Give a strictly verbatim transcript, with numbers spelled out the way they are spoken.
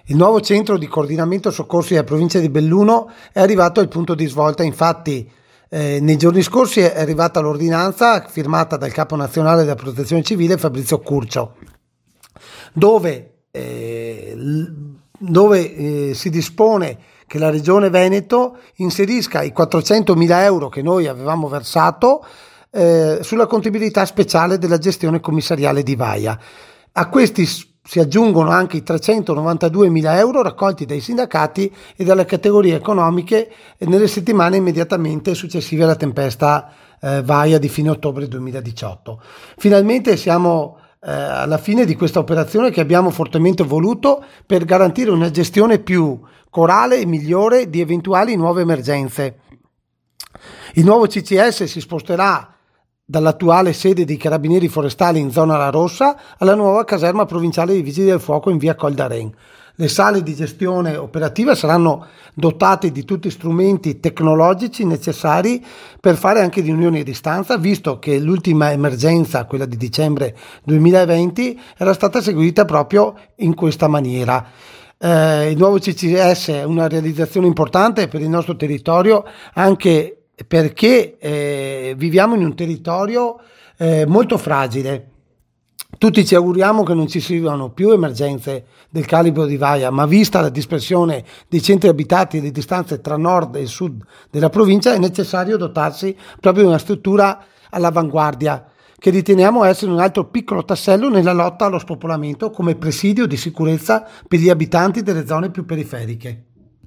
Il nuovo centro di coordinamento soccorsi della provincia di Belluno è arrivato al punto di svolta. Infatti eh, nei giorni scorsi è arrivata l'ordinanza firmata dal capo nazionale della protezione civile Fabrizio Curcio, dove, eh, dove eh, si dispone che la Regione Veneto inserisca i quattrocentomila euro che noi avevamo versato eh, sulla contabilità speciale della gestione commissariale di Vaia. A questi si aggiungono anche i trecentonovantaduemila euro raccolti dai sindacati e dalle categorie economiche nelle settimane immediatamente successive alla tempesta eh, Vaia di fine ottobre duemiladiciotto. Finalmente siamo eh, alla fine di questa operazione che abbiamo fortemente voluto per garantire una gestione più corale e migliore di eventuali nuove emergenze. Il nuovo C C S si sposterà dall'attuale sede dei Carabinieri Forestali in zona La Rossa alla nuova caserma provinciale dei Vigili del Fuoco in via Col d'Aren. Le sale di gestione operativa saranno dotate di tutti strumenti tecnologici necessari per fare anche riunioni a distanza, visto che l'ultima emergenza, quella di dicembre duemilaventi, era stata seguita proprio in questa maniera. Eh, il nuovo C C S è una realizzazione importante per il nostro territorio, anche perché eh, viviamo in un territorio eh, molto fragile. Tutti ci auguriamo che non ci siano più emergenze del calibro di Vaia, ma vista la dispersione dei centri abitati e le distanze tra nord e sud della provincia è necessario dotarsi proprio di una struttura all'avanguardia, che riteniamo essere un altro piccolo tassello nella lotta allo spopolamento come presidio di sicurezza per gli abitanti delle zone più periferiche.